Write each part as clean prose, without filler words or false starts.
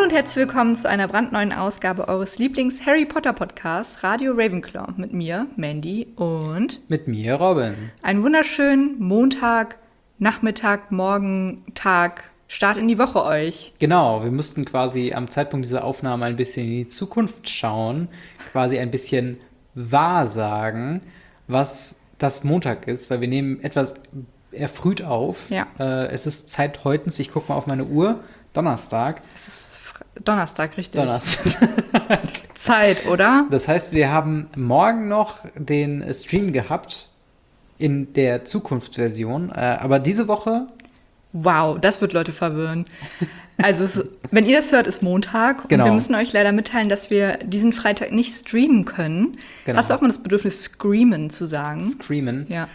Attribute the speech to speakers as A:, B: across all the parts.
A: und herzlich willkommen zu einer brandneuen Ausgabe eures Lieblings-Harry Potter-Podcasts Radio Ravenclaw mit mir, Mandy, und
B: mit mir, Robin.
A: Einen wunderschönen Montag, Nachmittag, Morgen, Tag, Start in die Woche euch.
B: Genau, wir mussten quasi am Zeitpunkt dieser Aufnahme ein bisschen in die Zukunft schauen, quasi ein bisschen wahrsagen, was das Montag ist, weil wir nehmen etwas erfrüht auf.
A: Ja.
B: Es ist Zeitheutens, ich gucke mal auf meine Uhr, Donnerstag.
A: Es ist Donnerstag, richtig?
B: Donnerstag.
A: Zeit, oder?
B: Das heißt, wir haben morgen noch den Stream gehabt in der Zukunftsversion, aber diese Woche...
A: Wow, das wird Leute verwirren. Also, wenn ihr das hört, ist Montag.
B: Genau.
A: Und wir müssen euch leider mitteilen, dass wir diesen Freitag nicht streamen können.
B: Genau.
A: Hast du auch mal das Bedürfnis, screamen zu sagen?
B: Screamen.
A: Ja.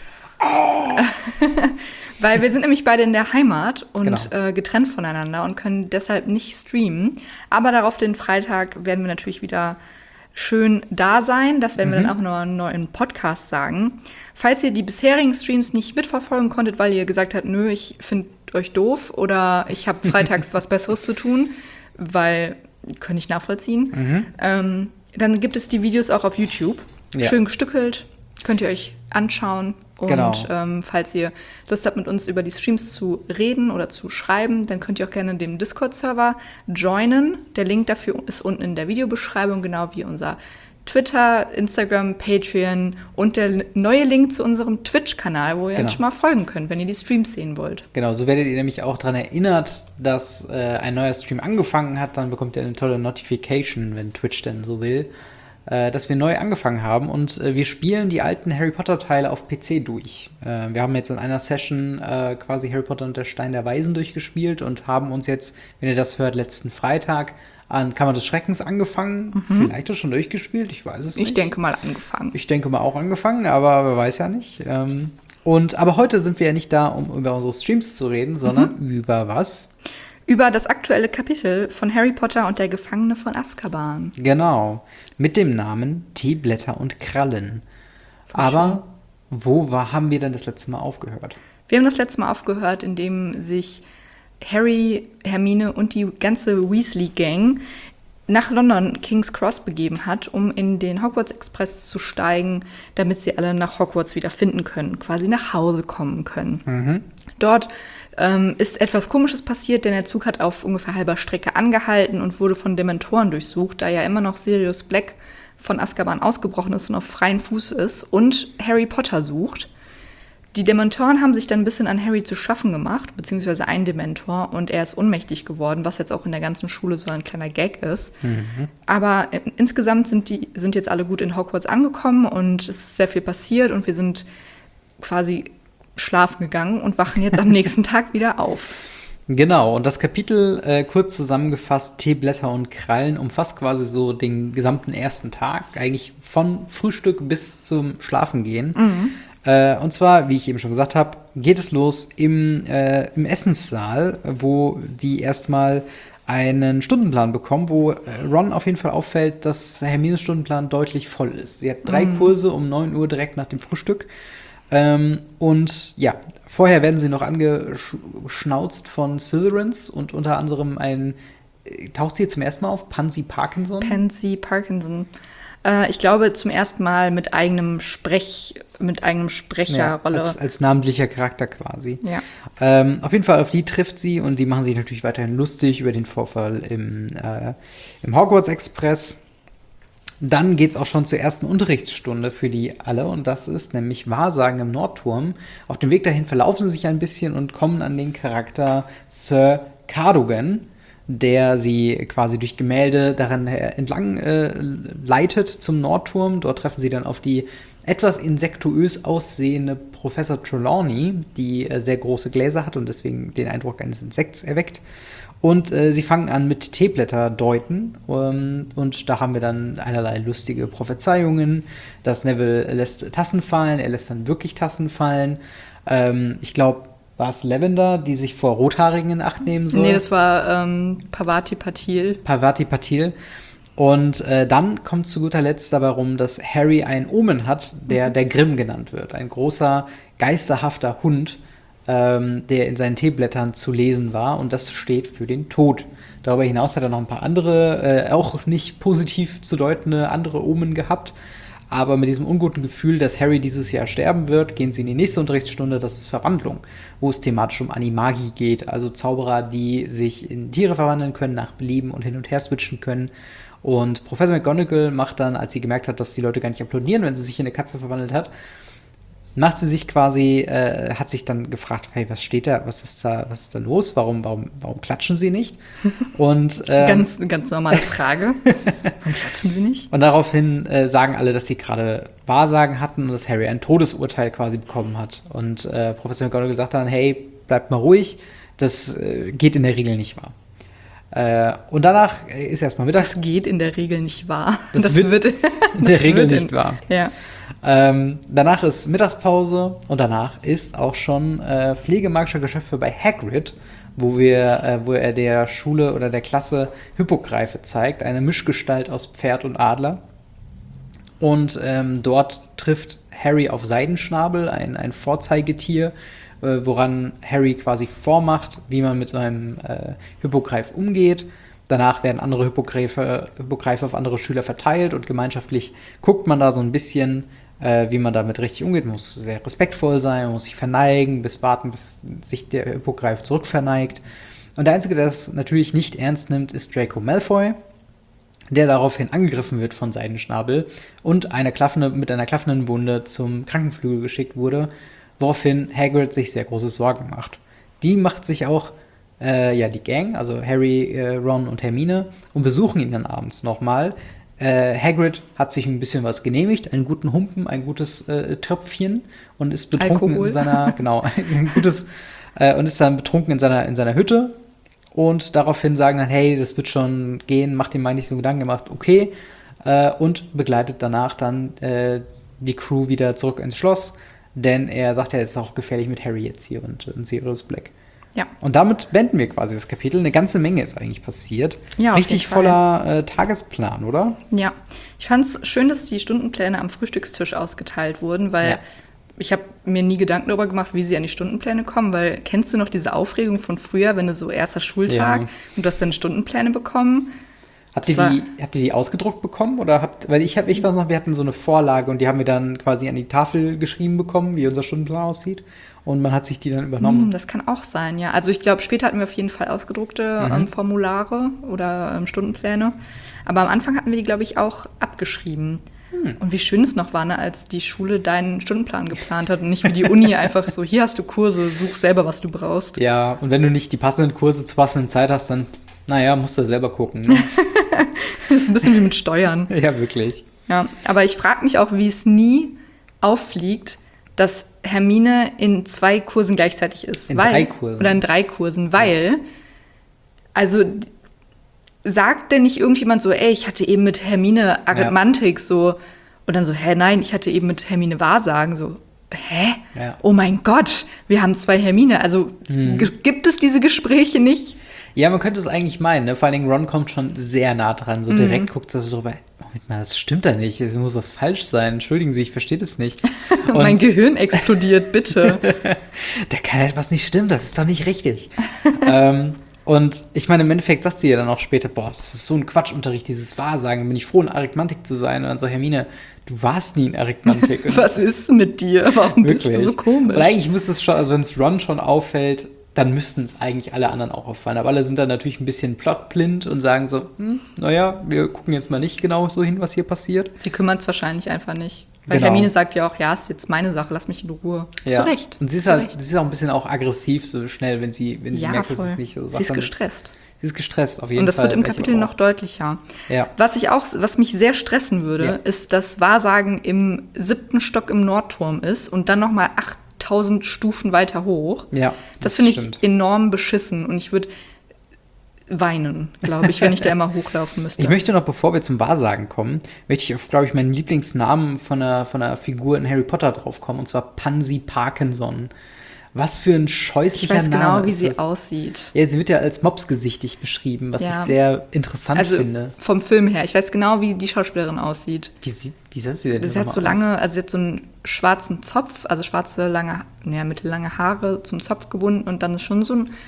A: Weil wir sind nämlich beide in der Heimat und
B: Genau.
A: Getrennt voneinander und können deshalb nicht streamen. Aber darauf den Freitag werden wir natürlich wieder schön da sein. Das werden wir dann auch noch einen neuen Podcast sagen. Falls ihr die bisherigen Streams nicht mitverfolgen konntet, weil ihr gesagt habt, nö, ich finde euch doof oder ich habe freitags was Besseres zu tun, weil, kann ich nachvollziehen, dann gibt es die Videos auch auf YouTube.
B: Ja.
A: Schön gestückelt, könnt ihr euch anschauen. Und
B: Genau.
A: Falls ihr Lust habt, mit uns über die Streams zu reden oder zu schreiben, dann könnt ihr auch gerne dem Discord-Server joinen. Der Link dafür ist unten in der Videobeschreibung, genau wie unser Twitter, Instagram, Patreon und der neue Link zu unserem Twitch-Kanal, wo ihr
B: Genau.
A: uns schon mal folgen könnt, wenn ihr die Streams sehen wollt.
B: Genau, so werdet ihr nämlich auch daran erinnert, dass ein neuer Stream angefangen hat. Dann bekommt ihr eine tolle Notification, wenn Twitch denn so will, dass wir neu angefangen haben. Und wir spielen die alten Harry Potter-Teile auf PC durch. Wir haben jetzt in einer Session quasi Harry Potter und der Stein der Weisen durchgespielt und haben uns jetzt, wenn ihr das hört, letzten Freitag an Kammer des Schreckens angefangen. Vielleicht auch schon durchgespielt, ich weiß es nicht.
A: Ich denke mal angefangen.
B: Ich denke mal auch angefangen, aber wer weiß ja nicht. Aber heute sind wir ja nicht da, um über unsere Streams zu reden, sondern über was?
A: Über das aktuelle Kapitel von Harry Potter und der Gefangene von Azkaban.
B: Genau, mit dem Namen Teeblätter und Krallen. Aber haben wir denn das letzte Mal aufgehört?
A: Wir haben das letzte Mal aufgehört, indem sich Harry, Hermine und die ganze Weasley-Gang nach London King's Cross begeben hat, um in den Hogwarts Express zu steigen, damit sie alle nach Hogwarts wieder finden können, quasi nach Hause kommen können. Dort ist etwas Komisches passiert, denn der Zug hat auf ungefähr halber Strecke angehalten und wurde von Dementoren durchsucht, da ja immer noch Sirius Black von Azkaban ausgebrochen ist und auf freiem Fuß ist und Harry Potter sucht. Die Dementoren haben sich dann ein bisschen an Harry zu schaffen gemacht, beziehungsweise ein Dementor, und er ist ohnmächtig geworden, was jetzt auch in der ganzen Schule so ein kleiner Gag ist. Aber insgesamt sind jetzt alle gut in Hogwarts angekommen und es ist sehr viel passiert und wir sind quasi schlafen gegangen und wachen jetzt am nächsten Tag wieder auf.
B: Genau, und das Kapitel, kurz zusammengefasst, Teeblätter und Krallen, umfasst quasi so den gesamten ersten Tag, eigentlich von Frühstück bis zum Schlafengehen. Und zwar, wie ich eben schon gesagt habe, geht es los im Essenssaal, wo die erstmal einen Stundenplan bekommen, wo Ron auf jeden Fall auffällt, dass Hermines Stundenplan deutlich voll ist. Sie hat 3 Kurse um 9 Uhr direkt nach dem Frühstück. Und ja, vorher werden sie noch angeschnauzt von Slytherins und unter anderem taucht sie jetzt zum ersten Mal auf, Pansy Parkinson?
A: Pansy Parkinson. Ich glaube, zum ersten Mal mit eigenem Sprecherrolle.
B: Ja, als namentlicher Charakter quasi.
A: Ja.
B: Auf jeden Fall, auf die trifft sie und die machen sich natürlich weiterhin lustig über den Vorfall im Hogwarts Express. Dann geht's auch schon zur ersten Unterrichtsstunde für die alle und das ist nämlich Wahrsagen im Nordturm. Auf dem Weg dahin verlaufen sie sich ein bisschen und kommen an den Charakter Sir Cadogan, der sie quasi durch Gemälde daran entlang leitet zum Nordturm. Dort treffen sie dann auf die etwas insektuös aussehende Professor Trelawney, die sehr große Gläser hat und deswegen den Eindruck eines Insekts erweckt. Und sie fangen an mit Teeblätter deuten. Und da haben wir dann einerlei lustige Prophezeiungen. Dass Neville lässt Tassen fallen, er lässt dann wirklich Tassen fallen. Ich glaube, war es Lavender, die sich vor Rothaarigen in Acht nehmen soll?
A: Nee, das war Pavati Patil.
B: Pavati Patil. Und dann kommt zu guter Letzt dabei rum, dass Harry einen Omen hat, der Grimm genannt wird. Ein großer, geisterhafter Hund, der in seinen Teeblättern zu lesen war. Und das steht für den Tod. Darüber hinaus hat er noch ein paar andere, auch nicht positiv zu deutende andere Omen gehabt. Aber mit diesem unguten Gefühl, dass Harry dieses Jahr sterben wird, gehen sie in die nächste Unterrichtsstunde, das ist Verwandlung, wo es thematisch um Animagi geht, also Zauberer, die sich in Tiere verwandeln können, nach Belieben und hin und her switchen können. Und Professor McGonagall macht dann, als sie gemerkt hat, dass die Leute gar nicht applaudieren, wenn sie sich in eine Katze verwandelt hat, macht sie sich quasi, hat sich dann gefragt, hey, was steht da, was ist da los, warum klatschen sie nicht? Und
A: ganz normale Frage. Warum klatschen sie nicht?
B: Und daraufhin sagen alle, dass sie gerade Wahrsagen hatten und dass Harry ein Todesurteil quasi bekommen hat. Und Professor McGonagall sagt dann, hey, bleibt mal ruhig, das geht in der Regel nicht wahr. Und danach ist erstmal Mittag.
A: Das geht in der Regel nicht wahr.
B: Das wird in der Regel nicht wahr.
A: Ja.
B: Danach ist Mittagspause und danach ist auch schon Pflege magischer Geschöpfe bei Hagrid, wo er der Schule oder der Klasse Hippogreife zeigt, eine Mischgestalt aus Pferd und Adler. Und dort trifft Harry auf Seidenschnabel, ein Vorzeigetier, woran Harry quasi vormacht, wie man mit so einem Hippogreif umgeht. Danach werden andere Hippogreife auf andere Schüler verteilt und gemeinschaftlich guckt man da so ein bisschen, wie man damit richtig umgeht. Man muss sehr respektvoll sein, man muss sich verneigen, warten, bis sich der Hippogreif zurückverneigt. Und der Einzige, der das natürlich nicht ernst nimmt, ist Draco Malfoy, der daraufhin angegriffen wird von Seidenschnabel und mit einer klaffenden Wunde zum Krankenflügel geschickt wurde, woraufhin Hagrid sich sehr große Sorgen macht. Die macht sich auch die Gang, also Harry, Ron und Hermine, und besuchen ihn dann abends nochmal. Hagrid hat sich ein bisschen was genehmigt, einen guten Humpen, ein gutes Tröpfchen und ist betrunken
A: Alkohol.
B: in seiner, genau, ein gutes, und ist dann betrunken in seiner Hütte. Und daraufhin sagen dann, hey, das wird schon gehen, macht ihm mal nicht so Gedanken, gemacht, okay, und begleitet danach dann die Crew wieder zurück ins Schloss, denn er sagt ja, es ist auch gefährlich mit Harry jetzt hier und Sirius Black.
A: Ja.
B: Und damit beenden wir quasi das Kapitel. Eine ganze Menge ist eigentlich passiert.
A: Ja,
B: richtig voller Tagesplan, oder?
A: Ja. Ich fand es schön, dass die Stundenpläne am Frühstückstisch ausgeteilt wurden, weil ich habe mir nie Gedanken darüber gemacht, wie sie an die Stundenpläne kommen, weil kennst du noch diese Aufregung von früher, wenn du so erster Schultag und du hast dann Stundenpläne bekommen?
B: Habt ihr die ausgedruckt bekommen? Oder weil ich weiß noch, wir hatten so eine Vorlage und die haben wir dann quasi an die Tafel geschrieben bekommen, wie unser Stundenplan aussieht. Und man hat sich die dann übernommen.
A: Das kann auch sein, ja. Also ich glaube, später hatten wir auf jeden Fall ausgedruckte Formulare oder Stundenpläne. Aber am Anfang hatten wir die, glaube ich, auch abgeschrieben. Und wie schön es noch war, ne, als die Schule deinen Stundenplan geplant hat und nicht wie die Uni einfach so, hier hast du Kurse, such selber, was du brauchst.
B: Ja, und wenn du nicht die passenden Kurse zur passenden Zeit hast, dann, musst du selber gucken. Ne?
A: Das ist ein bisschen wie mit Steuern.
B: Ja, wirklich.
A: Ja, aber ich frage mich auch, wie es nie auffliegt, dass Hermine in 2 Kursen gleichzeitig ist.
B: In 3 Kursen.
A: Oder in 3 Kursen, weil, also sagt denn nicht irgendjemand so, ey, ich hatte eben mit Hermine Arithmantik so, und dann so, nein, ich hatte eben mit Hermine Wahrsagen so,
B: Ja.
A: Oh mein Gott, wir haben 2 Hermine, also gibt es diese Gespräche nicht?
B: Ja, man könnte es eigentlich meinen, ne? Vor allen Dingen Ron kommt schon sehr nah dran, so direkt guckt er so drüber, Moment mal, das stimmt da nicht, es muss was falsch sein, entschuldigen Sie, ich verstehe das nicht.
A: Mein Gehirn explodiert, bitte.
B: Da kann etwas nicht stimmen, das ist doch nicht richtig. Und ich meine, im Endeffekt sagt sie ja dann auch später, boah, das ist so ein Quatschunterricht, dieses Wahrsagen, bin ich froh, in Arithmantik zu sein. Und dann so, Hermine, du warst nie in Arithmantik.
A: Was ist mit dir? Warum bist du so komisch?
B: Und eigentlich müsste es schon, also wenn es Ron schon auffällt, dann müssten es eigentlich alle anderen auch auffallen. Aber alle sind dann natürlich ein bisschen plotblind und sagen so, wir gucken jetzt mal nicht genau so hin, was hier passiert.
A: Sie kümmern es wahrscheinlich einfach nicht. Weil
B: Genau.
A: Hermine sagt ja auch, ist jetzt meine Sache, lass mich in Ruhe.
B: Ja.
A: Zu Recht.
B: Und sie ist auch ein bisschen auch aggressiv so schnell, wenn sie merkt, dass es nicht so
A: Sie ist gestresst.
B: Sie ist gestresst, auf jeden Fall.
A: Und das wird im Kapitel noch deutlicher.
B: Ja.
A: Was mich sehr stressen würde, ist, dass Wahrsagen im 7. Stock im Nordturm ist und dann nochmal 8000 Stufen weiter hoch.
B: Ja,
A: das finde ich
B: stimmt.
A: enorm beschissen und ich würde weinen, glaube ich, wenn ich da immer hochlaufen müsste.
B: Ich möchte noch, bevor wir zum Wahrsagen kommen, möchte ich auf, glaube ich, meinen Lieblingsnamen von einer Figur in Harry Potter draufkommen, und zwar Pansy Parkinson. Was für ein
A: Ich
B: scheußlicher
A: weiß
B: Name
A: genau, wie
B: ist
A: sie
B: das?
A: aussieht.
B: Ja, sie wird ja als mopsgesichtig beschrieben, was ich sehr interessant
A: Also
B: finde.
A: vom Film her. Ich weiß genau, wie die Schauspielerin aussieht.
B: Wie sah sie denn
A: Sie hat so
B: nochmal aus?
A: lange, also sie hat so einen schwarzen Zopf, also schwarze, lange, mittellange Haare zum Zopf gebunden und dann ist schon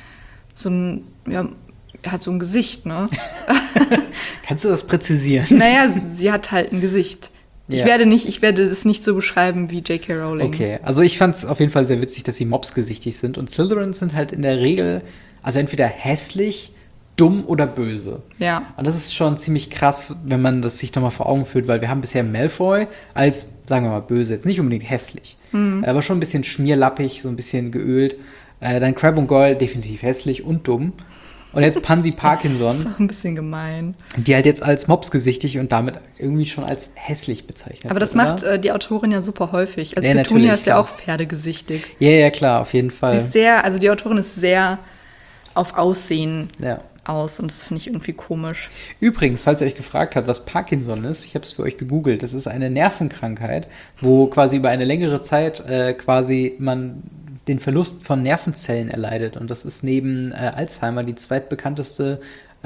A: hat so ein Gesicht, ne?
B: Kannst du das präzisieren?
A: Naja, sie hat halt ein Gesicht.
B: Ja.
A: Ich werde es nicht so beschreiben wie J.K. Rowling.
B: Okay, also ich fand es auf jeden Fall sehr witzig, dass sie mopsgesichtig sind. Und Slytherins sind halt in der Regel, also entweder hässlich, dumm oder böse.
A: Ja.
B: Und das ist schon ziemlich krass, wenn man das sich nochmal vor Augen führt, weil wir haben bisher Malfoy als, sagen wir mal, böse, jetzt nicht unbedingt hässlich, aber schon ein bisschen schmierlappig, so ein bisschen geölt. Dann Crabbe und Goyle definitiv hässlich und dumm. Und jetzt Pansy Parkinson,
A: Das ist auch ein bisschen gemein.
B: die halt jetzt als mopsgesichtig und damit irgendwie schon als hässlich bezeichnet
A: Aber das
B: wird,
A: macht
B: oder?
A: die Autorin ja super häufig. Also
B: Ja,
A: Petunia
B: natürlich,
A: ist ja
B: klar.
A: auch pferdegesichtig.
B: Ja, klar, auf jeden
A: Sie
B: Fall.
A: ist die Autorin ist sehr auf Aussehen
B: Ja.
A: aus und das finde ich irgendwie komisch.
B: Übrigens, falls ihr euch gefragt habt, was Parkinson ist, ich habe es für euch gegoogelt. Das ist eine Nervenkrankheit, wo quasi über eine längere Zeit quasi man den Verlust von Nervenzellen erleidet. Und das ist neben Alzheimer die zweitbekannteste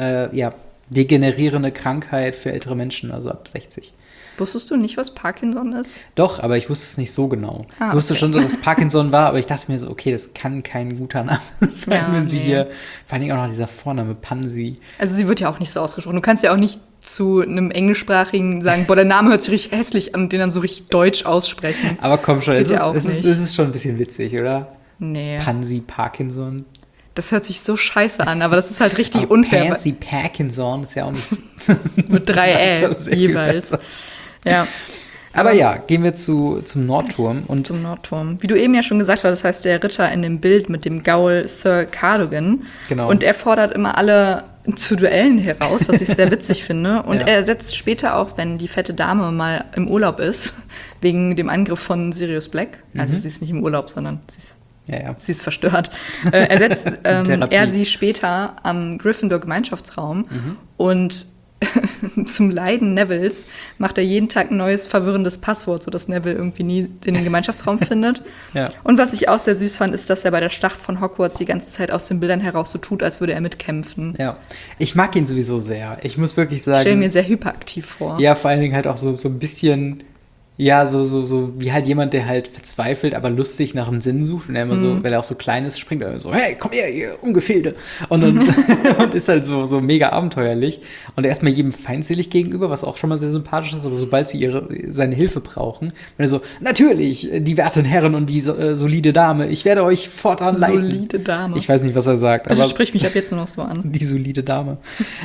B: degenerierende Krankheit für ältere Menschen, also ab 60.
A: Wusstest du nicht, was Parkinson ist?
B: Doch, aber ich wusste es nicht so genau.
A: Ah,
B: Ich wusste
A: okay.
B: schon, dass es Parkinson war, aber ich dachte mir so, okay, das kann kein guter Name sein,
A: Ja,
B: wenn sie
A: nee.
B: hier, vor allen Dingen auch noch dieser Vorname, Pansy.
A: Also sie wird ja auch nicht so ausgesprochen. Du kannst ja auch nicht zu einem Englischsprachigen sagen, boah, der Name hört sich richtig hässlich an und den dann so richtig deutsch aussprechen.
B: Aber komm schon,
A: Geht
B: es
A: ja auch
B: ist
A: nicht.
B: schon ein bisschen witzig, oder?
A: Nee,
B: Pansy Parkinson.
A: das hört sich so scheiße an, aber das ist halt richtig
B: Aber
A: unfair.
B: Pansy Parkinson ist ja auch nicht
A: Mit 3
B: Das ist sehr viel
A: jeweils.
B: besser.
A: Ja.
B: Aber ja, gehen wir zum Nordturm. Und
A: Zum Nordturm. Wie du eben ja schon gesagt hast, das heißt der Ritter in dem Bild mit dem Gaul Sir Cardogan.
B: Genau.
A: Und er fordert immer alle zu Duellen heraus, was ich sehr witzig finde. Und
B: Ja.
A: er setzt später auch, wenn die fette Dame mal im Urlaub ist, wegen dem Angriff von Sirius Black. Also sie ist nicht im Urlaub, sondern sie ist verstört. Ersetzt
B: Therapie.
A: er sie später am Gryffindor-Gemeinschaftsraum und zum Leiden Nevilles macht er jeden Tag ein neues verwirrendes Passwort, sodass Neville irgendwie nie in den Gemeinschaftsraum findet.
B: Ja.
A: Und was ich auch sehr süß fand, ist, dass er bei der Schlacht von Hogwarts die ganze Zeit aus den Bildern heraus so tut, als würde er mitkämpfen.
B: ja, ich mag ihn sowieso sehr. Ich muss wirklich
A: Ich stelle
B: sagen,
A: mir sehr hyperaktiv vor.
B: ja, vor allen Dingen halt auch so ein bisschen, ja, so wie halt jemand, der halt verzweifelt, aber lustig nach einem Sinn sucht und er immer so, weil er auch so klein ist, springt er immer so, hey, komm her, ihr Ungefährte. Und dann und ist halt so mega abenteuerlich und erstmal jedem feindselig gegenüber, was auch schon mal sehr sympathisch ist, aber sobald sie seine Hilfe brauchen, wenn er so, natürlich, die werten Herren und die solide Dame, ich werde euch fortan leiten.
A: Solide Dame.
B: Ich weiß nicht, was er sagt,
A: Also
B: aber
A: sprich mich ab jetzt nur noch so an.
B: die solide Dame.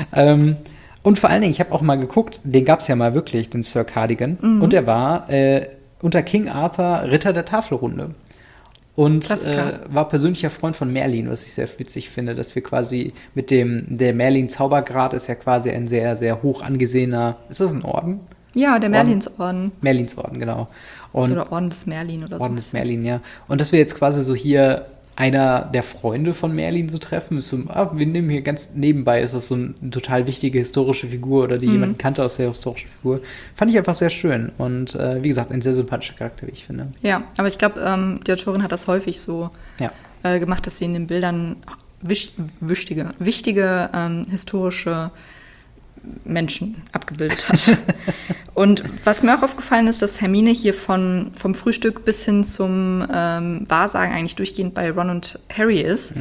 B: Und vor allen Dingen, ich habe auch mal geguckt, den gab es ja mal wirklich, den Sir Cardigan. Und er war unter King Arthur Ritter der Tafelrunde. Und
A: Klassiker.
B: war persönlicher Freund von Merlin, was ich sehr witzig finde, dass wir quasi der Merlin-Zaubergrad ist ja quasi ein sehr, sehr hoch angesehener, ist das ein Orden?
A: Ja, der Merlinsorden.
B: Merlinsorden, genau. Und
A: Oder Orden des Merlin oder so.
B: Orden des Merlin, ja. Und dass wir jetzt quasi so hier einer der Freunde von Merlin so treffen, ist so, wir nehmen hier ganz nebenbei, ist das so eine total wichtige historische Figur oder die jemanden kannte aus der historischen Figur. Fand ich einfach sehr schön und wie gesagt, ein sehr sympathischer Charakter, wie ich finde.
A: Ja, aber ich glaube, die Autorin hat das häufig so
B: Ja.
A: gemacht, dass sie in den Bildern wichtige historische Menschen abgebildet hat. Und was mir auch aufgefallen ist, dass Hermine hier vom Frühstück bis hin zum Wahrsagen eigentlich durchgehend bei Ron und Harry ist.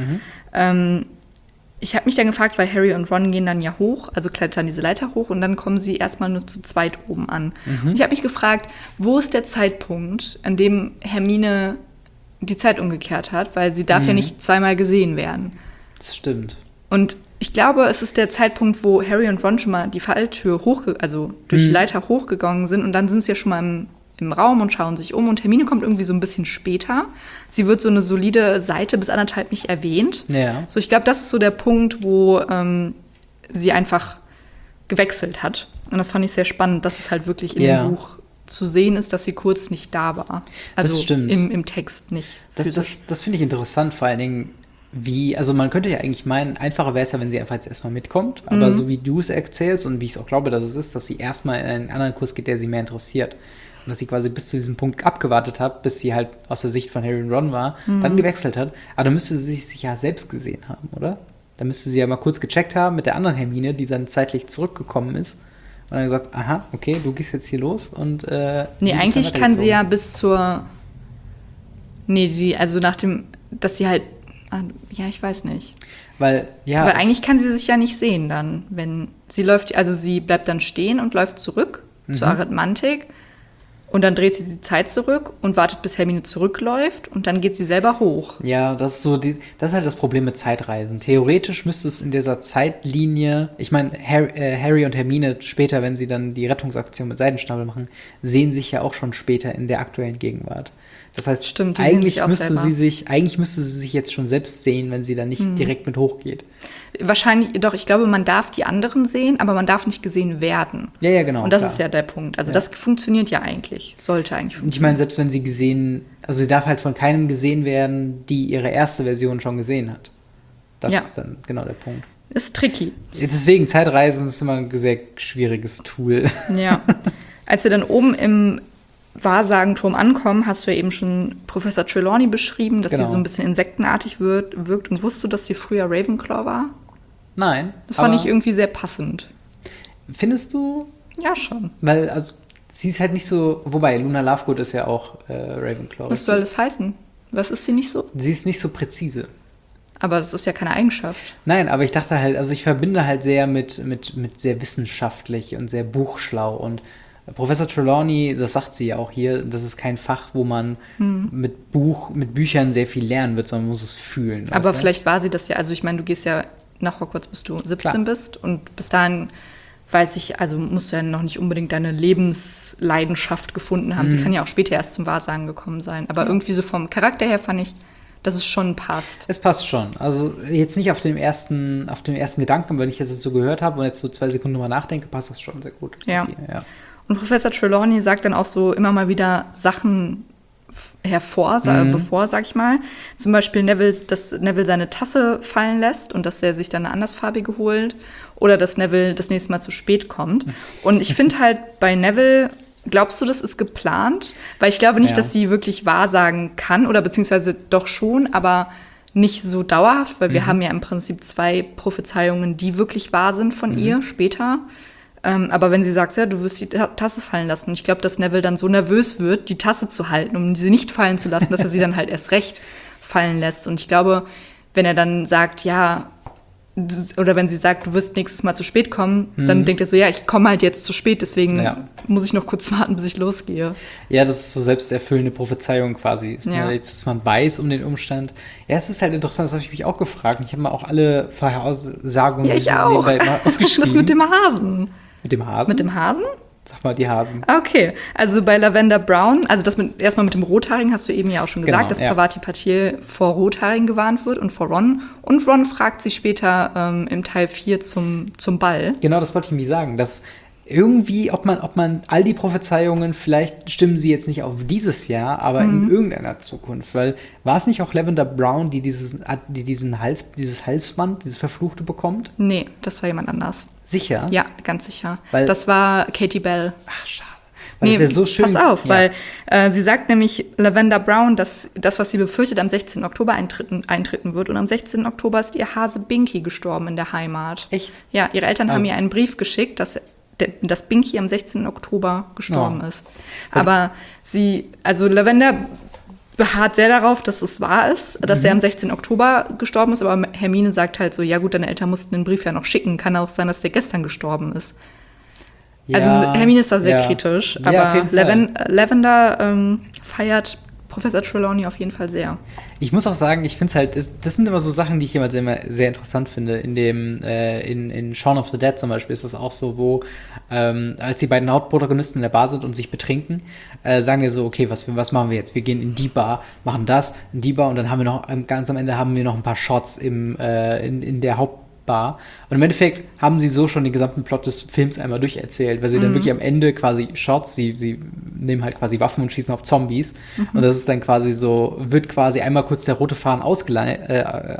A: Ich habe mich dann gefragt, weil Harry und Ron gehen dann ja hoch, also klettern diese Leiter hoch und dann kommen sie erstmal nur zu zweit oben an. Und ich habe mich gefragt, wo ist der Zeitpunkt, an dem Hermine die Zeit umgekehrt hat, weil sie darf ja nicht zweimal gesehen werden.
B: Das stimmt.
A: Und ich glaube, es ist der Zeitpunkt, wo Harry und Ron schon mal die Falltür durch die Leiter hochgegangen sind und dann sind sie ja schon mal im Raum und schauen sich um und Hermine kommt irgendwie so ein bisschen später. Sie wird so eine solide Seite bis 1,5 nicht erwähnt.
B: Ja.
A: So, ich glaube, das ist so der Punkt, wo sie einfach gewechselt hat. Und das fand ich sehr spannend, dass es halt wirklich in dem Buch zu sehen ist, dass sie kurz nicht da war. Also
B: Das stimmt.
A: im Text nicht.
B: Das finde ich interessant, vor allen Dingen, also man könnte ja eigentlich meinen, einfacher wäre es ja, wenn sie einfach jetzt erstmal mitkommt, aber so wie du es erzählst und wie ich es auch glaube, dass es ist, dass sie erstmal in einen anderen Kurs geht, der sie mehr interessiert. und dass sie quasi bis zu diesem Punkt abgewartet hat, bis sie halt aus der Sicht von Harry und Ron war, dann gewechselt hat. Aber dann müsste sie sich ja selbst gesehen haben, oder? Dann müsste sie ja mal kurz gecheckt haben mit der anderen Hermine, die dann zeitlich zurückgekommen ist. Und dann gesagt, aha, okay, du gehst jetzt hier los und
A: Nee, eigentlich kann sie ja bis zur also nach dem, dass sie halt, ja, ich weiß nicht.
B: Weil
A: eigentlich kann sie sich ja nicht sehen dann, wenn sie läuft, also sie bleibt dann stehen und läuft zurück zur Arithmantik und dann dreht sie die Zeit zurück und wartet, bis Hermine zurückläuft und dann geht sie selber hoch.
B: Ja, das ist so das ist halt das Problem mit Zeitreisen. Theoretisch müsste es in dieser Zeitlinie, ich meine, Harry und Hermine später, wenn sie dann die Rettungsaktion mit Seidenschnabel machen, sehen sich ja auch schon später in der aktuellen Gegenwart. Das heißt,
A: Stimmt,
B: eigentlich müsste sie sich jetzt schon selbst sehen, wenn sie dann nicht direkt mit hochgeht.
A: Wahrscheinlich, doch, ich glaube, man darf die anderen sehen, aber man darf nicht gesehen werden.
B: Ja, genau.
A: Und das ist ja der Punkt. Also das funktioniert ja eigentlich, sollte eigentlich funktionieren.
B: Und ich meine, selbst wenn sie darf halt von keinem gesehen werden, die ihre erste Version schon gesehen hat. Das ist dann genau der Punkt.
A: Ist tricky.
B: Deswegen, Zeitreisen ist immer ein sehr schwieriges Tool.
A: Ja. Als wir dann oben im Wahrsagenturm ankommen, hast du ja eben schon Professor Trelawney beschrieben, dass sie so ein bisschen insektenartig wirkt. Und wusstest du, dass sie früher Ravenclaw war?
B: Nein.
A: Das fand ich irgendwie sehr passend.
B: Findest du?
A: Ja, schon.
B: Weil, also, sie ist halt nicht so, wobei Luna Lovegood ist ja auch Ravenclaw.
A: Was soll das heißen? Was ist sie nicht so?
B: Sie ist nicht so präzise.
A: Aber das ist ja keine Eigenschaft.
B: Nein, aber ich dachte halt, also ich verbinde halt sehr mit sehr wissenschaftlich und sehr buchschlau und Professor Trelawney, das sagt sie ja auch hier, das ist kein Fach, wo man mit Büchern sehr viel lernen wird, sondern man muss es fühlen.
A: Aber vielleicht war sie das ja, also ich meine, du gehst ja nach Hogwarts, bis du 17 bist und bis dahin weiß ich, also musst du ja noch nicht unbedingt deine Lebensleidenschaft gefunden haben. Sie kann ja auch später erst zum Wahrsagen gekommen sein. Aber irgendwie so vom Charakter her fand ich, dass es schon passt.
B: Es passt schon. Also jetzt nicht auf dem ersten Gedanken, wenn ich das jetzt so gehört habe und jetzt so 2 Sekunden drüber nachdenke, passt das schon sehr gut.
A: Ja.
B: Okay, ja.
A: Und Professor Trelawney sagt dann auch so immer mal wieder Sachen bevor, sag ich mal. Zum Beispiel dass Neville seine Tasse fallen lässt und dass er sich dann eine andersfarbige holt. Oder dass Neville das nächste Mal zu spät kommt. Und ich finde halt bei Neville, glaubst du, das ist geplant? Weil ich glaube nicht, dass sie wirklich wahrsagen kann oder beziehungsweise doch schon, aber nicht so dauerhaft, weil wir haben ja im Prinzip 2 Prophezeiungen, die wirklich wahr sind von ihr später. Aber wenn sie sagt, ja, du wirst die Tasse fallen lassen. Ich glaube, dass Neville dann so nervös wird, die Tasse zu halten, um sie nicht fallen zu lassen, dass er sie dann halt erst recht fallen lässt. Und ich glaube, wenn er dann sagt, ja, oder wenn sie sagt, du wirst nächstes Mal zu spät kommen, dann denkt er so, ja, ich komme halt jetzt zu spät, deswegen muss ich noch kurz warten, bis ich losgehe.
B: Ja, das ist so selbsterfüllende Prophezeiung quasi.
A: Ja.
B: Jetzt, dass man weiß um den Umstand. Ja, es ist halt interessant, das habe ich mich auch gefragt. Ich habe mal auch alle Vorhersagungen
A: nebenbei
B: mal aufgeschrieben.
A: Das mit dem Hasen.
B: Mit dem Hasen?
A: Mit dem Hasen?
B: Sag mal, die Hasen.
A: Okay, also bei Lavender Brown, also erstmal mit dem Rothaarigen hast du eben ja auch schon gesagt, dass Pavati Patil vor Rothaarigen gewarnt wird und vor Ron. Und Ron fragt sie später im Teil 4 zum Ball.
B: Genau, das wollte ich mir sagen, dass irgendwie, ob man all die Prophezeiungen, vielleicht stimmen sie jetzt nicht auf dieses Jahr, aber in irgendeiner Zukunft, weil war es nicht auch Lavender Brown, die dieses Halsband, dieses Verfluchte bekommt?
A: Nee, das war jemand anders.
B: Sicher?
A: Ja, ganz sicher. Das war Katie Bell.
B: Ach, schade. Weil das wäre so schön.
A: Pass auf, weil sie sagt nämlich Lavender Brown, dass das, was sie befürchtet, am 16. Oktober eintreten wird. Und am 16. Oktober ist ihr Hase Binky gestorben in der Heimat.
B: Echt?
A: Ja, ihre Eltern haben ihr einen Brief geschickt, dass Binky am 16. Oktober gestorben ist. Aber Lavender beharrt sehr darauf, dass es wahr ist, dass er am 16. Oktober gestorben ist. Aber Hermine sagt halt so, ja gut, deine Eltern mussten den Brief ja noch schicken. Kann auch sein, dass der gestern gestorben ist.
B: Ja,
A: also Hermine ist da sehr kritisch. Aber Lavender feiert Professor Trelawney auf jeden Fall sehr.
B: Ich muss auch sagen, ich finde es halt, das sind immer so Sachen, die ich immer sehr interessant finde. In Shaun of the Dead zum Beispiel ist das auch so, wo als die beiden Hauptprotagonisten in der Bar sind und sich betrinken, sagen wir so, okay, was machen wir jetzt? Wir gehen in die Bar, machen das, in die Bar und dann haben wir noch, ganz am Ende haben wir noch ein paar Shots in der Hauptbar. Und im Endeffekt haben sie so schon den gesamten Plot des Films einmal durcherzählt, weil sie dann wirklich am Ende quasi Shots, sie nehmen halt quasi Waffen und schießen auf Zombies. Und das ist dann quasi so, wird quasi einmal kurz der rote Faden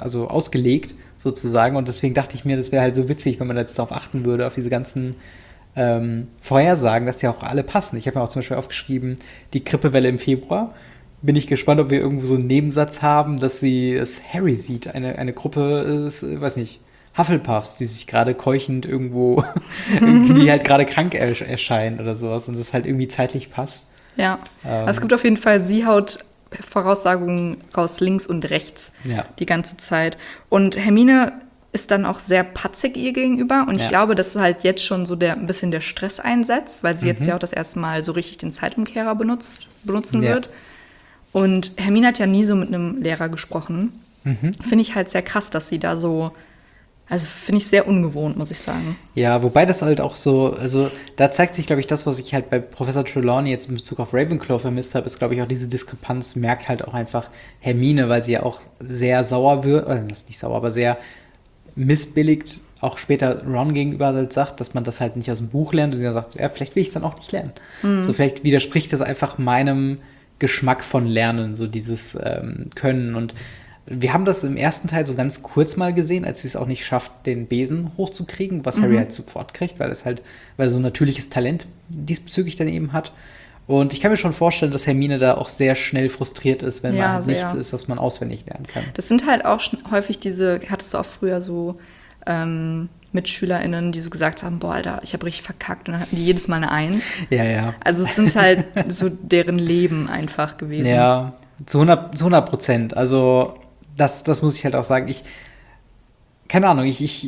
B: ausgelegt, sozusagen. Und deswegen dachte ich mir, das wäre halt so witzig, wenn man jetzt darauf achten würde, auf diese ganzen Vorhersagen, dass die auch alle passen. Ich habe mir auch zum Beispiel aufgeschrieben, die Grippewelle im Februar. Bin ich gespannt, ob wir irgendwo so einen Nebensatz haben, dass es Harry sieht. Eine Gruppe, weiß nicht, Hufflepuffs, die sich gerade keuchend irgendwo, die halt gerade krank erscheinen oder sowas und das halt irgendwie zeitlich passt.
A: Ja, es gibt auf jeden Fall, sie haut Voraussagungen raus links und rechts die ganze Zeit. Und Hermine ist dann auch sehr patzig ihr gegenüber. Und ich glaube, dass halt jetzt schon so ein bisschen der Stress einsetzt, weil sie jetzt ja auch das erste Mal so richtig den Zeitumkehrer benutzen wird. Und Hermine hat ja nie so mit einem Lehrer gesprochen. Finde ich halt sehr krass, dass sie da so, also finde ich sehr ungewohnt, muss ich sagen. Ja,
B: wobei das halt auch so, also da zeigt sich, glaube ich, das, was ich halt bei Professor Trelawney jetzt in Bezug auf Ravenclaw vermisst habe, ist, glaube ich, auch diese Diskrepanz merkt halt auch einfach Hermine, weil sie ja auch sehr sauer wird, das ist nicht sauer, aber sehr missbilligt auch später Ron gegenüber halt sagt, dass man das halt nicht aus dem Buch lernt und sie dann sagt, ja, vielleicht will ich es dann auch nicht lernen. So vielleicht widerspricht das einfach meinem Geschmack von Lernen, so dieses Können. Und wir haben das im ersten Teil so ganz kurz mal gesehen, als sie es auch nicht schafft, den Besen hochzukriegen, was Harry halt sofort kriegt, weil er so ein natürliches Talent diesbezüglich dann eben hat. Und ich kann mir schon vorstellen, dass Hermine da auch sehr schnell frustriert ist, wenn man nichts ist, was man auswendig lernen kann.
A: Das sind halt auch häufig hattest du auch früher so MitschülerInnen, die so gesagt haben, boah, Alter, ich habe richtig verkackt. Und dann hatten die jedes Mal eine 1.
B: Ja.
A: Also es sind halt so deren Leben einfach gewesen.
B: Ja, zu 100%. Also das muss ich halt auch sagen. Keine Ahnung, ich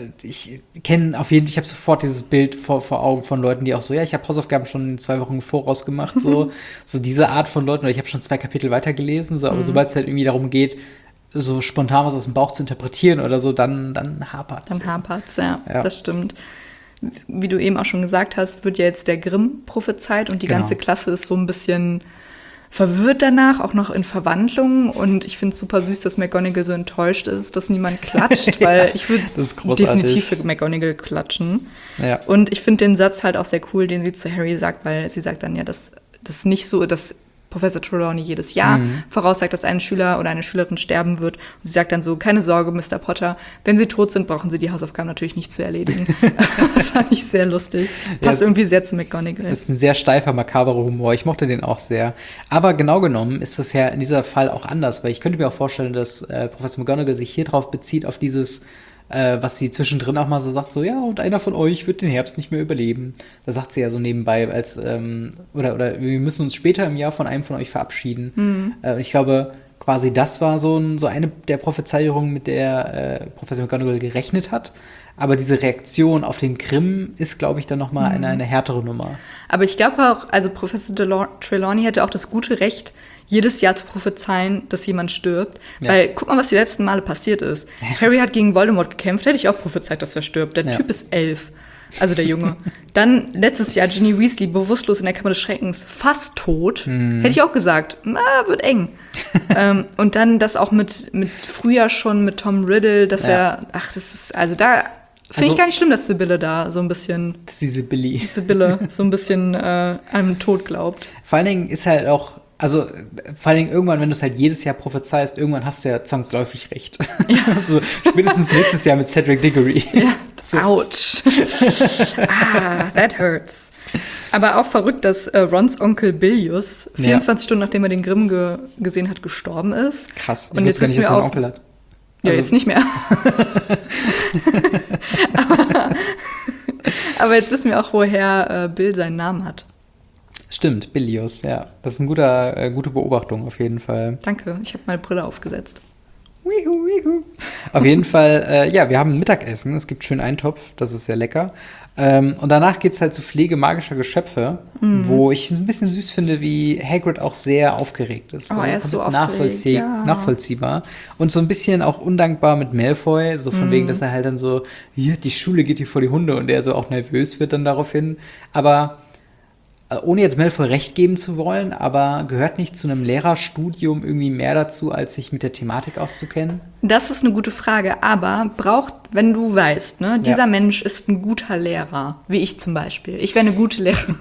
B: kenne auf jeden Fall, ich habe sofort dieses Bild vor Augen von Leuten, die auch so, ja, ich habe Hausaufgaben schon in 2 Wochen im Voraus gemacht, so diese Art von Leuten, oder ich habe schon 2 Kapitel weitergelesen, so, aber sobald es halt irgendwie darum geht, so spontan was aus dem Bauch zu interpretieren oder so, dann hapert's.
A: Dann hapert's, ja, das stimmt. Wie du eben auch schon gesagt hast, wird ja jetzt der Grimm prophezeit und die ganze Klasse ist so ein bisschen verwirrt danach, auch noch in Verwandlungen. Und ich finde es super süß, dass McGonagall so enttäuscht ist, dass niemand klatscht, weil ich würde definitiv für McGonagall klatschen. Ja. Und ich finde den Satz halt auch sehr cool, den sie zu Harry sagt, weil sie sagt dann ja, dass das nicht so, dass Professor Trelawney jedes Jahr voraussagt, dass ein Schüler oder eine Schülerin sterben wird. Und sie sagt dann so, keine Sorge, Mr. Potter, wenn sie tot sind, brauchen sie die Hausaufgaben natürlich nicht zu erledigen. Das fand ich sehr lustig. Passt irgendwie sehr zu McGonagall.
B: Das ist ein sehr steifer, makaberer Humor. Ich mochte den auch sehr. Aber genau genommen ist das ja in dieser Fall auch anders, weil ich könnte mir auch vorstellen, dass Professor McGonagall sich hier drauf bezieht, auf dieses was sie zwischendrin auch mal so sagt, so, ja, und einer von euch wird den Herbst nicht mehr überleben. Da sagt sie ja so nebenbei, als, oder wir müssen uns später im Jahr von einem von euch verabschieden. Ich glaube, quasi das war so eine der Prophezeiungen, mit der Professor McGonagall gerechnet hat. Aber diese Reaktion auf den Grimm ist, glaube ich, dann noch mal eine härtere Nummer.
A: Aber ich glaube auch, also Professor Trelawney hätte auch das gute Recht, jedes Jahr zu prophezeien, dass jemand stirbt. Ja. Weil, guck mal, was die letzten Male passiert ist. Harry hat gegen Voldemort gekämpft, hätte ich auch prophezeit, dass er stirbt. Der Typ ist 11, also der Junge. Dann letztes Jahr Ginny Weasley bewusstlos in der Kammer des Schreckens, fast tot. Hätte ich auch gesagt, wird eng. Und dann das auch mit früher schon mit Tom Riddle, dass das ist, also da finde ich gar nicht schlimm, dass Sibylle da so ein bisschen,
B: dass die
A: Sibylle so ein bisschen einem Tod glaubt.
B: Vor allen Dingen ist halt auch, also vor allen Dingen irgendwann, wenn du es halt jedes Jahr prophezeist, irgendwann hast du ja zwangsläufig recht. Ja. Also spätestens nächstes Jahr mit Cedric Diggory.
A: Ja. Autsch. That hurts. Aber auch verrückt, dass Rons Onkel Bilius 24 Stunden nachdem er den Grimm gesehen hat, gestorben ist.
B: Krass.
A: Und jetzt wissen wir auch, Onkel hat. Ja, jetzt nicht mehr. aber jetzt wissen wir auch, woher Bill seinen Namen hat.
B: Stimmt, Bilius, ja. Das ist eine gute Beobachtung auf jeden Fall.
A: Danke, ich habe meine Brille aufgesetzt.
B: Auf jeden Fall, wir haben ein Mittagessen. Es gibt schön Eintopf, das ist sehr lecker. Und danach geht es halt zu Pflege magischer Geschöpfe, wo ich es ein bisschen süß finde, wie Hagrid auch sehr aufgeregt ist.
A: Oh, er ist so aufgeregt,
B: nachvollziehbar. Und so ein bisschen auch undankbar mit Malfoy, so von wegen, dass er halt dann so, hier, die Schule geht hier vor die Hunde und er so auch nervös wird dann daraufhin. Aber ohne jetzt Malfoy recht geben zu wollen, aber gehört nicht zu einem Lehrerstudium irgendwie mehr dazu, als sich mit der Thematik auszukennen?
A: Das ist eine gute Frage, aber wenn du weißt, ne, dieser Mensch ist ein guter Lehrer, wie ich zum Beispiel. Ich wäre eine gute Lehrerin.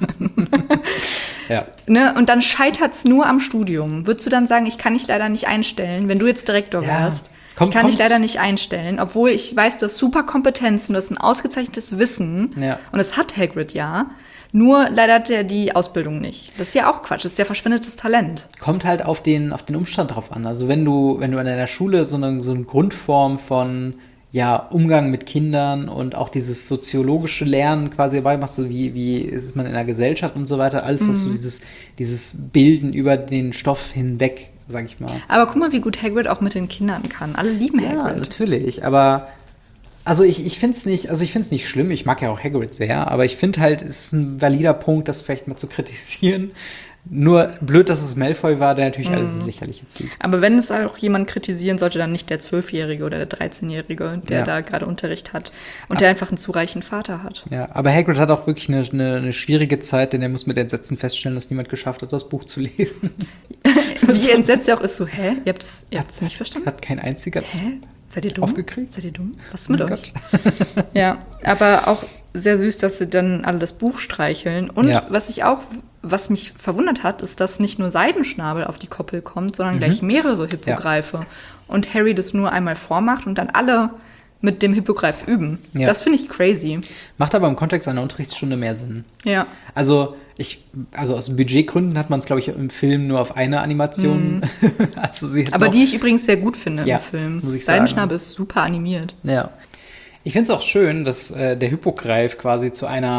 A: Ne, und dann scheitert es nur am Studium. Würdest du dann sagen, ich kann dich leider nicht einstellen, wenn du jetzt Direktor wärst? Ich kann dich leider nicht einstellen, obwohl ich weiß, du hast super Kompetenzen, du hast ein ausgezeichnetes Wissen.
B: Ja.
A: Und das hat Hagrid ja. Nur leider hat er die Ausbildung nicht. Das ist ja auch Quatsch, das ist ja verschwendetes Talent.
B: Kommt halt auf den Umstand drauf an. Also wenn du in deiner Schule so eine Grundform von Umgang mit Kindern und auch dieses soziologische Lernen quasi dabei machst, so wie ist man in der Gesellschaft und so weiter, alles, was so dieses Bilden über den Stoff hinweg, sag ich mal.
A: Aber guck mal, wie gut Hagrid auch mit den Kindern kann. Alle lieben Hagrid.
B: Ja, natürlich, aber also ich finde es nicht schlimm, ich mag ja auch Hagrid sehr, aber ich finde halt, es ist ein valider Punkt, das vielleicht mal zu kritisieren. Nur blöd, dass es Malfoy war, der natürlich alles ins Lächerliche zieht.
A: Aber wenn es auch jemand kritisieren sollte, dann nicht der 12-Jährige oder der 13-Jährige, der da gerade Unterricht hat und der einfach einen zu reichen Vater hat. Ja,
B: aber Hagrid hat auch wirklich eine schwierige Zeit, denn er muss mit Entsetzen feststellen, dass niemand geschafft hat, das Buch zu lesen.
A: Wie entsetzt er auch ist, so, hä? Ihr habt es nicht verstanden?
B: Hat kein einziger
A: Seid ihr dumm?
B: Aufgekriegt?
A: Seid ihr dumm? Was ist mit euch? Ja, aber auch sehr süß, dass sie dann alle das Buch streicheln. Und was mich verwundert hat, ist, dass nicht nur Seidenschnabel auf die Koppel kommt, sondern gleich mehrere Hippogreife. Ja. Und Harry das nur einmal vormacht und dann alle mit dem Hippogreif üben. Ja. Das finde ich crazy.
B: Macht aber im Kontext einer Unterrichtsstunde mehr Sinn.
A: Ja.
B: Also aus Budgetgründen hat man es, glaube ich, im Film nur auf eine Animation.
A: Aber die ich übrigens sehr gut finde
B: im
A: Film.
B: Muss ich
A: Seidenschnabel ist super animiert.
B: Ja. Ich finde es auch schön, dass der Hippogreif quasi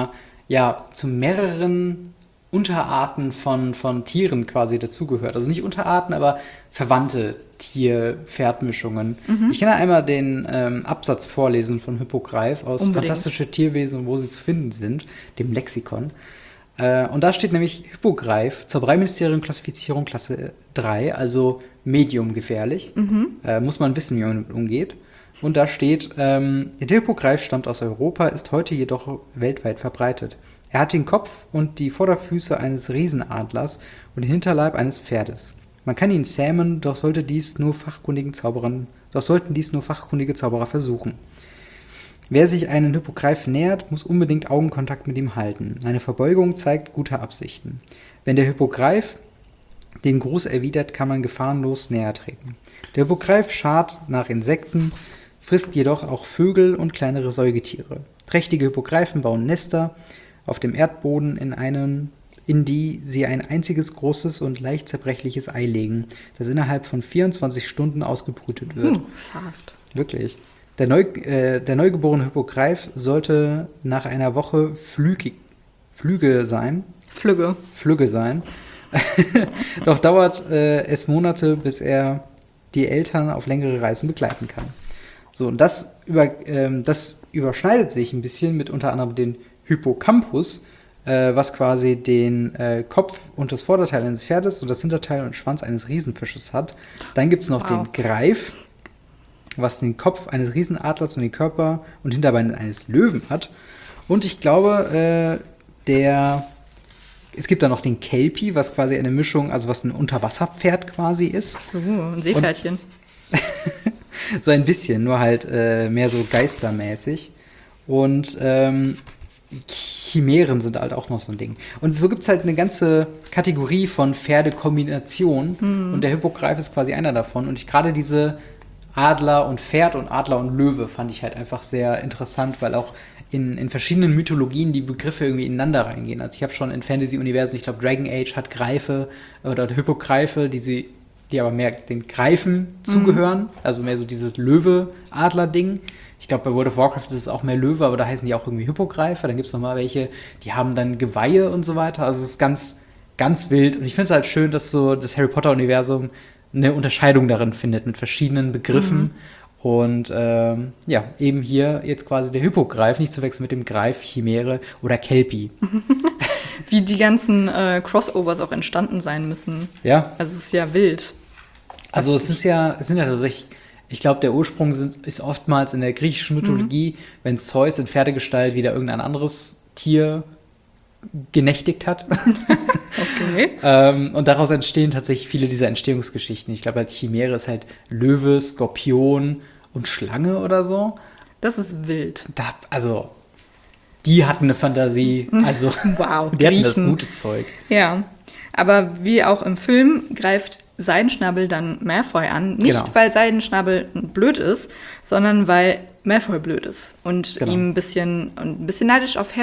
B: zu mehreren Unterarten von Tieren quasi dazugehört. Also nicht Unterarten, aber verwandte Tier-Pferd-Mischungen. Ich kann ja einmal den Absatz vorlesen von Hippogreif aus Fantastische Tierwesen und wo sie zu finden sind, dem Lexikon. Und da steht nämlich Hippogreif, Zaubereiministerium-Klassifizierung Klasse 3, also medium gefährlich. Muss man wissen, wie man damit umgeht. Und da steht, der Hippogreif stammt aus Europa, ist heute jedoch weltweit verbreitet. Er hat den Kopf und die Vorderfüße eines Riesenadlers und den Hinterleib eines Pferdes. Man kann ihn zähmen, doch sollten dies nur fachkundige Zauberer versuchen. Wer sich einen Hippogreif nähert, muss unbedingt Augenkontakt mit ihm halten. Eine Verbeugung zeigt gute Absichten. Wenn der Hippogreif den Gruß erwidert, kann man gefahrenlos näher treten. Der Hippogreif scharrt nach Insekten, frisst jedoch auch Vögel und kleinere Säugetiere. Trächtige Hippogreifen bauen Nester auf dem Erdboden, in die sie ein einziges großes und leicht zerbrechliches Ei legen, das innerhalb von 24 Stunden ausgebrütet wird.
A: Fast.
B: Wirklich. Der neugeborene Hippogreif sollte nach einer Woche Flügge sein. Doch dauert es Monate, bis er die Eltern auf längere Reisen begleiten kann. So, und das überschneidet sich ein bisschen mit unter anderem den Hippocampus, was quasi den Kopf und das Vorderteil eines Pferdes und das Hinterteil und Schwanz eines Riesenfisches hat. Dann gibt es noch den Greif, was den Kopf eines Riesenadlers und den Körper und Hinterbeine eines Löwen hat. Und ich glaube, es gibt da noch den Kelpie, was quasi eine Mischung, also was ein Unterwasserpferd quasi ist.
A: Ein Seepferdchen.
B: So ein bisschen, nur halt mehr so geistermäßig. Und Chimären sind halt auch noch so ein Ding. Und so gibt es halt eine ganze Kategorie von Pferdekombinationen. Und der Hippogreif ist quasi einer davon. Und gerade diese Adler und Pferd und Adler und Löwe fand ich halt einfach sehr interessant, weil auch in verschiedenen Mythologien die Begriffe irgendwie ineinander reingehen. Also ich habe schon in Fantasy-Universen, ich glaube Dragon Age hat Greife oder Hippogreife, die aber mehr den Greifen zugehören. Also mehr so dieses Löwe-Adler-Ding. Ich glaube, bei World of Warcraft ist es auch mehr Löwe, aber da heißen die auch irgendwie Hippogreifer. Dann gibt es noch mal welche, die haben dann Geweihe und so weiter. Also es ist ganz, ganz wild. Und ich finde es halt schön, dass so das Harry Potter-Universum eine Unterscheidung darin findet mit verschiedenen Begriffen. Und eben hier jetzt quasi der Hippogreif, nicht zu wechseln mit dem Greif, Chimäre oder Kelpie.
A: Wie die ganzen Crossovers auch entstanden sein müssen.
B: Ja.
A: Also es ist ja wild.
B: Also es sind ja tatsächlich, ich glaube, der Ursprung ist oftmals in der griechischen Mythologie, wenn Zeus in Pferdegestalt wieder irgendein anderes Tier genächtigt hat.
A: Okay.
B: Und daraus entstehen tatsächlich viele dieser Entstehungsgeschichten. Ich glaube, halt Chimäre ist halt Löwe, Skorpion und Schlange oder so.
A: Das ist wild.
B: Die hatten eine Fantasie. Also,
A: wow,
B: die hatten das gute Zeug.
A: Ja. Aber wie auch im Film greift Seidenschnabel dann Malfoy an. Nicht, weil Seidenschnabel blöd ist, sondern weil Malfoy blöd ist. Und ihm ein bisschen neidisch auf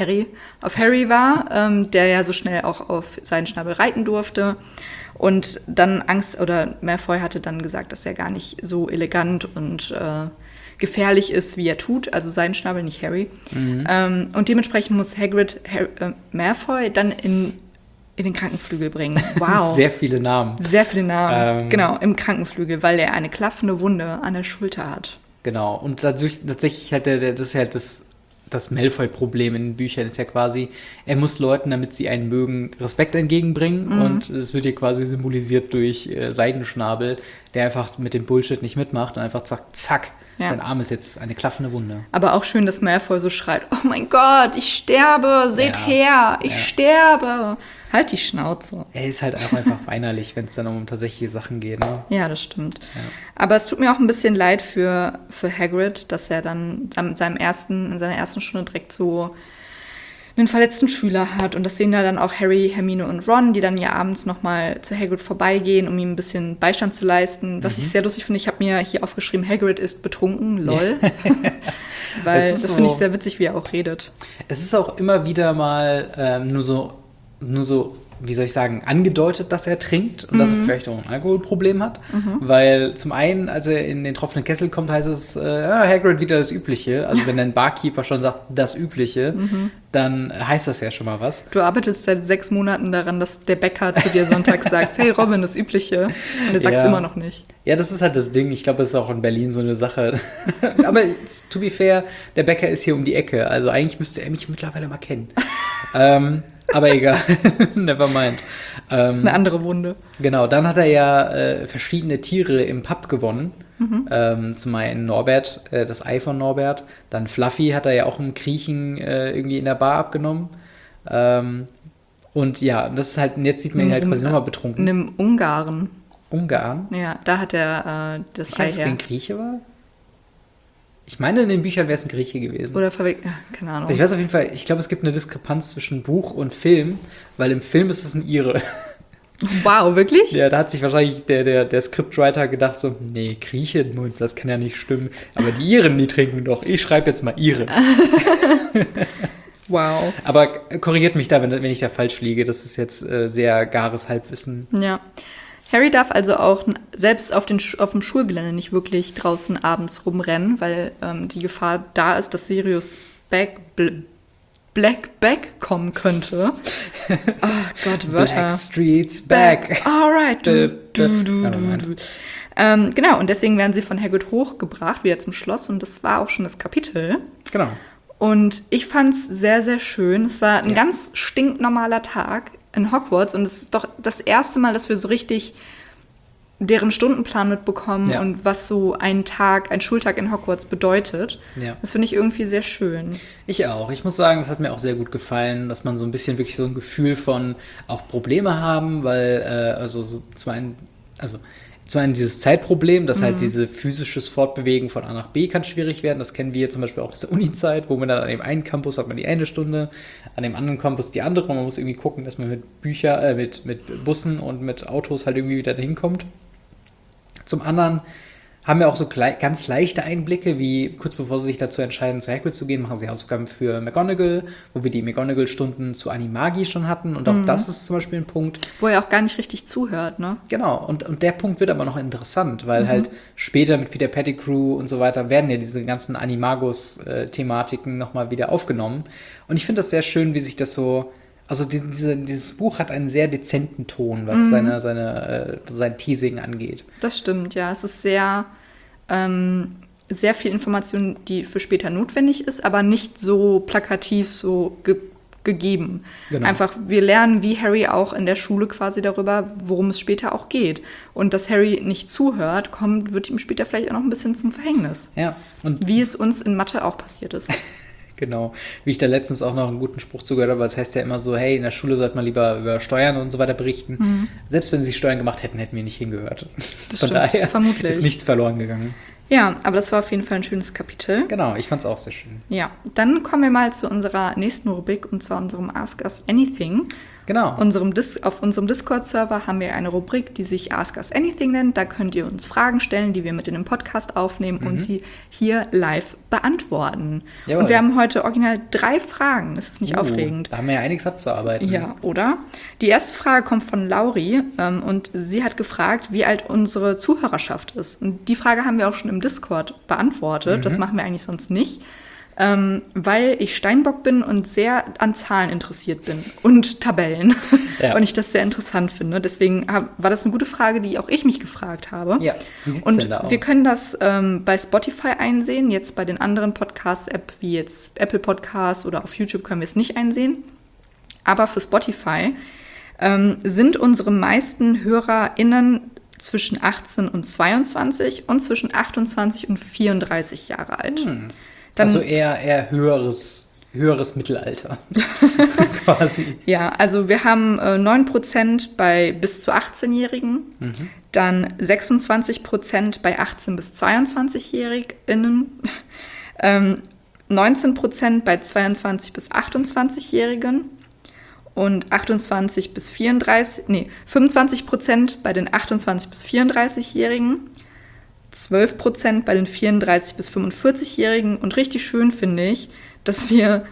A: Harry war, der ja so schnell auch auf Seidenschnabel reiten durfte. Und dann Malfoy hatte dann gesagt, dass er gar nicht so elegant und gefährlich ist, wie er tut. Also Seidenschnabel, nicht Harry. Und dementsprechend muss Hagrid Malfoy dann in den Krankenflügel bringen. Wow.
B: Sehr viele Namen.
A: Genau, im Krankenflügel, weil er eine klaffende Wunde an der Schulter hat.
B: Genau, und tatsächlich hat das ist halt das Malfoy-Problem in den Büchern ist ja quasi, er muss Leuten, damit sie einen mögen, Respekt entgegenbringen. Und es wird hier quasi symbolisiert durch Seidenschnabel, der einfach mit dem Bullshit nicht mitmacht und einfach zack, dein Arm ist jetzt eine klaffende Wunde.
A: Aber auch schön, dass Malfoy so schreit, oh mein Gott, ich sterbe, seht her, ich sterbe. Halt die Schnauze.
B: Er ist halt auch einfach weinerlich, wenn es dann um tatsächliche Sachen geht. Ne?
A: Ja, das stimmt. Ja. Aber es tut mir auch ein bisschen leid für Hagrid, dass er dann in seiner ersten Stunde direkt so einen verletzten Schüler hat. Und das sehen da dann auch Harry, Hermine und Ron, die dann ja abends nochmal zu Hagrid vorbeigehen, um ihm ein bisschen Beistand zu leisten. Was ich sehr lustig finde, ich habe mir hier aufgeschrieben, Hagrid ist betrunken, lol. Ja. Weil das finde ich sehr witzig, wie er auch redet.
B: Es ist auch immer wieder mal nur so, wie soll ich sagen, angedeutet, dass er trinkt und dass er vielleicht auch ein Alkoholproblem hat. Weil zum einen, als er in den tropfenden Kessel kommt, heißt es, Hagrid wieder das Übliche. Also wenn ein Barkeeper schon sagt, das Übliche, dann heißt das ja schon mal was.
A: Du arbeitest seit 6 Monaten daran, dass der Bäcker zu dir sonntags sagt, hey Robin, das Übliche. Und er sagt es immer noch nicht.
B: Ja, das ist halt das Ding. Ich glaube, das ist auch in Berlin so eine Sache. Aber to be fair, der Bäcker ist hier um die Ecke. Also eigentlich müsste er mich mittlerweile mal kennen. Aber egal, never mind.
A: Das ist eine andere Wunde.
B: Genau, dann hat er ja verschiedene Tiere im Pub gewonnen. Zum einen Norbert, das Ei von Norbert. Dann Fluffy hat er ja auch im Kriechen irgendwie in der Bar abgenommen. Und ja, das ist halt, jetzt sieht man ihn halt quasi nochmal betrunken.
A: In Ungarn.
B: Ungarn?
A: Ja, da hat er das Ei her.
B: Dass es kein Grieche war? Ich meine, in den Büchern wäre es ein Grieche gewesen.
A: Oder keine Ahnung.
B: Ich weiß auf jeden Fall, ich glaube, es gibt eine Diskrepanz zwischen Buch und Film, weil im Film ist es ein Ire.
A: Wow, wirklich?
B: Ja, da hat sich wahrscheinlich der Scriptwriter gedacht so, nee, Grieche, das kann ja nicht stimmen. Aber die Iren, die trinken doch. Ich schreibe jetzt mal Ire.
A: Wow.
B: Aber korrigiert mich da, wenn ich da falsch liege. Das ist jetzt sehr gares Halbwissen.
A: Ja. Harry darf also auch selbst auf dem Schulgelände nicht wirklich draußen abends rumrennen, weil die Gefahr da ist, dass Sirius Black kommen könnte. Oh Gott, Wörter.
B: Blackstreet's back.
A: Alright. Genau, und deswegen werden sie von Hagrid hochgebracht, wieder zum Schloss. Und das war auch schon das Kapitel.
B: Genau.
A: Und ich fand's sehr, sehr schön. Es war ein ganz stinknormaler Tag in Hogwarts. Und es ist doch das erste Mal, dass wir so richtig deren Stundenplan mitbekommen und was so ein Schultag in Hogwarts bedeutet. Ja. Das finde ich irgendwie sehr schön.
B: Ich auch. Ich muss sagen, das hat mir auch sehr gut gefallen, dass man so ein bisschen wirklich so ein Gefühl von auch Probleme haben, weil zum einen dieses Zeitproblem, dass halt dieses physisches Fortbewegen von A nach B kann schwierig werden. Das kennen wir zum Beispiel auch aus der Uni-Zeit, wo man dann an dem einen Campus hat man die eine Stunde, an dem anderen Campus die andere. Und man muss irgendwie gucken, dass man mit Bussen und mit Autos halt irgendwie wieder dahin kommt. Zum anderen haben wir auch so ganz leichte Einblicke, wie kurz bevor sie sich dazu entscheiden, zu Hagrid zu gehen, machen sie Hausaufgaben für McGonagall, wo wir die McGonagall-Stunden zu Animagi schon hatten. Und auch das ist zum Beispiel ein Punkt.
A: Wo er auch gar nicht richtig zuhört, ne?
B: Genau, und der Punkt wird aber noch interessant, weil halt später mit Peter Pettigrew und so weiter werden ja diese ganzen Animagus-Thematiken nochmal wieder aufgenommen. Und ich finde das sehr schön, wie sich das so... Also dieses Buch hat einen sehr dezenten Ton, was sein Teasing angeht.
A: Das stimmt, ja. Es ist sehr viel Information, die für später notwendig ist, aber nicht so plakativ so gegeben. Genau. Einfach, wir lernen wie Harry auch in der Schule quasi darüber, worum es später auch geht. Und dass Harry nicht zuhört, wird ihm später vielleicht auch noch ein bisschen zum Verhängnis.
B: Ja.
A: Und wie es uns in Mathe auch passiert ist.
B: Genau, wie ich da letztens auch noch einen guten Spruch zugehört habe, weil es heißt ja immer so, hey, in der Schule sollte man lieber über Steuern und so weiter berichten. Selbst wenn sie Steuern gemacht hätten, hätten wir nicht hingehört.
A: Das Von stimmt, daher
B: vermutlich. Ist nichts verloren gegangen.
A: Ja, aber das war auf jeden Fall ein schönes Kapitel.
B: Genau, ich fand es auch sehr schön.
A: Ja, dann kommen wir mal zu unserer nächsten Rubrik, und zwar unserem Ask Us Anything.
B: Genau.
A: Auf unserem Discord-Server haben wir eine Rubrik, die sich Ask Us Anything nennt. Da könnt ihr uns Fragen stellen, die wir mit in den Podcast aufnehmen und sie hier live beantworten.
B: Jawohl.
A: Und wir haben heute original 3 Fragen. Ist es nicht aufregend?
B: Da haben wir ja einiges abzuarbeiten.
A: Ja, oder? Die erste Frage kommt von Lauri und sie hat gefragt, wie alt unsere Zuhörerschaft ist. Und die Frage haben wir auch schon im Discord beantwortet. Das machen wir eigentlich sonst nicht. Weil ich Steinbock bin und sehr an Zahlen interessiert bin und Tabellen. Ja. Und ich das sehr interessant finde. Deswegen war das eine gute Frage, die auch ich mich gefragt habe.
B: Ja, wie sieht es
A: und
B: denn da aus?
A: Wir können das bei Spotify einsehen. Jetzt bei den anderen Podcast-App wie jetzt Apple Podcasts oder auf YouTube können wir es nicht einsehen. Aber für Spotify sind unsere meisten HörerInnen zwischen 18 und 22 und zwischen 28 und 34 Jahre alt. Dann,
B: also eher höheres Mittelalter quasi.
A: Ja, also wir haben 9% bei bis zu 18-Jährigen, dann 26% bei 18- bis 22-JährigInnen, 19% bei 22- bis 28-Jährigen und 25% bei den 28- bis 34-Jährigen, 12% bei den 34- bis 45-Jährigen und richtig schön finde ich, dass wir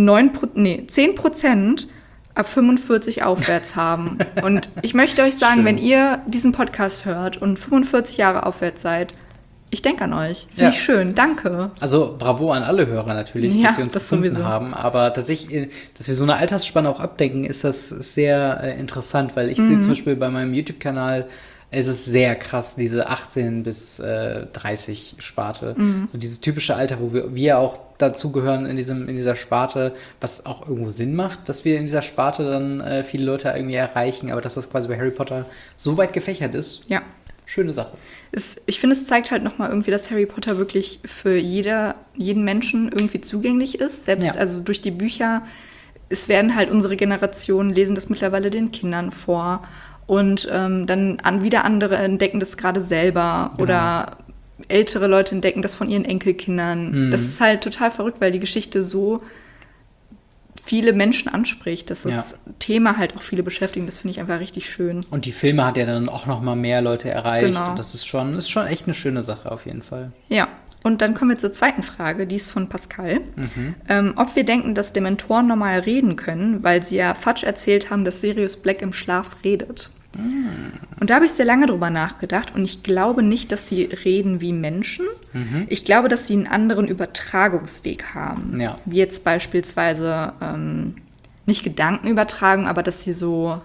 A: 10% ab 45 aufwärts haben. Und ich möchte euch sagen,
B: Schön.
A: wenn ihr diesen Podcast hört und 45 Jahre aufwärts seid, ich denke an euch. Finde ich schön. Danke.
B: Also bravo an alle Hörer natürlich,
A: Ja,
B: dass sie uns
A: das
B: gefunden
A: sowieso.
B: haben. Aber tatsächlich, dass wir so eine Altersspanne auch abdecken, ist das sehr interessant, weil ich sehe zum Beispiel bei meinem YouTube-Kanal, es ist sehr krass, diese 18 bis 30 Sparte. So dieses typische Alter, wo wir auch dazugehören in dieser Sparte, was auch irgendwo Sinn macht, dass wir in dieser Sparte dann viele Leute irgendwie erreichen, aber dass das quasi bei Harry Potter so weit gefächert ist.
A: Ja.
B: Schöne Sache.
A: Ich finde, es zeigt halt nochmal irgendwie, dass Harry Potter wirklich für jeden Menschen irgendwie zugänglich ist. Selbst also durch die Bücher, es werden halt unsere Generationen lesen das mittlerweile den Kindern vor. Und dann wieder andere entdecken das gerade selber oder ältere Leute entdecken das von ihren Enkelkindern. Das ist halt total verrückt, weil die Geschichte so viele Menschen anspricht, dass das Thema halt auch viele beschäftigt. Das finde ich einfach richtig schön.
B: Und die Filme hat ja dann auch noch mal mehr Leute erreicht.
A: Genau.
B: Und das ist schon echt eine schöne Sache auf jeden Fall.
A: Ja, und dann kommen wir zur zweiten Frage, die ist von Pascal. Ob wir denken, dass Dementoren normal reden können, weil sie ja Fudge erzählt haben, dass Sirius Black im Schlaf redet. Und da habe ich sehr lange drüber nachgedacht und ich glaube nicht, dass sie reden wie Menschen. Ich glaube, dass sie einen anderen Übertragungsweg haben.
B: Ja.
A: Wie jetzt beispielsweise nicht Gedanken übertragen, aber dass sie so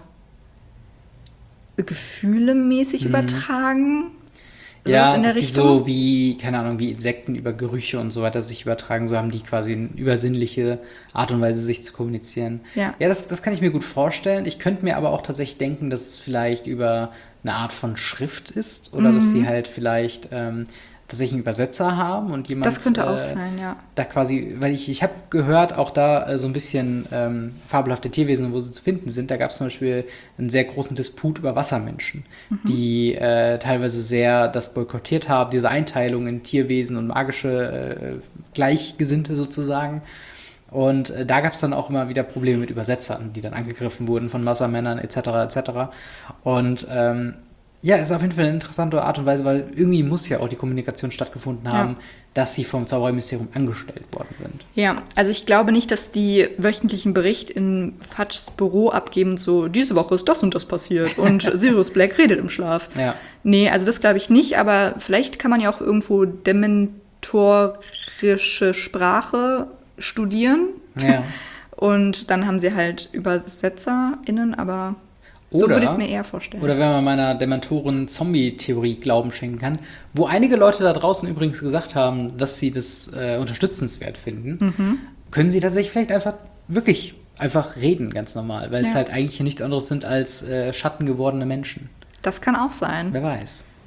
A: gefühlemäßig übertragen.
B: Ja,
A: in der
B: dass sie
A: Richtung.
B: so wie, keine Ahnung, wie Insekten über Gerüche und so weiter sich übertragen, so haben die quasi eine übersinnliche Art und Weise, sich zu kommunizieren.
A: Ja,
B: das kann ich mir gut vorstellen. Ich könnte mir aber auch tatsächlich denken, dass es vielleicht über eine Art von Schrift ist oder dass die halt vielleicht tatsächlich einen Übersetzer haben und jemand
A: das könnte auch sein, ja.
B: da quasi, weil ich habe gehört, auch da so ein bisschen fabelhafte Tierwesen, wo sie zu finden sind. Da gab es zum Beispiel einen sehr großen Disput über Wassermenschen, die teilweise sehr das boykottiert haben, diese Einteilung in Tierwesen und magische Gleichgesinnte sozusagen. Und da gab es dann auch immer wieder Probleme mit Übersetzern, die dann angegriffen wurden von Wassermännern etc. etc. Und ja, ist auf jeden Fall eine interessante Art und Weise, weil irgendwie muss ja auch die Kommunikation stattgefunden haben, dass sie vom Zaubereiministerium angestellt worden sind.
A: Ja, also ich glaube nicht, dass die wöchentlichen Bericht in Fudges Büro abgeben, so, diese Woche ist das und das passiert und Sirius Black redet im Schlaf.
B: Ja.
A: Nee, also das glaube ich nicht, aber vielleicht kann man ja auch irgendwo dementorische Sprache studieren.
B: Ja.
A: Und dann haben sie halt ÜbersetzerInnen, aber so würde ich es mir eher vorstellen.
B: Oder wenn man meiner Dementoren-Zombie-Theorie Glauben schenken kann, wo einige Leute da draußen übrigens gesagt haben, dass sie das unterstützenswert finden, können sie tatsächlich vielleicht einfach reden, ganz normal, weil es halt eigentlich nichts anderes sind als Schatten gewordene Menschen.
A: Das kann auch sein.
B: Wer weiß.